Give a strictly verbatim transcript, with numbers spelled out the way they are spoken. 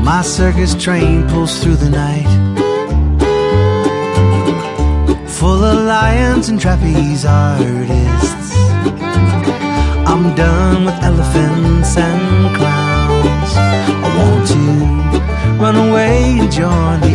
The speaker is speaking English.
My circus train pulls through the night, full of lions and trapeze artists. I'm done with elephants and clowns. I want to run away and join the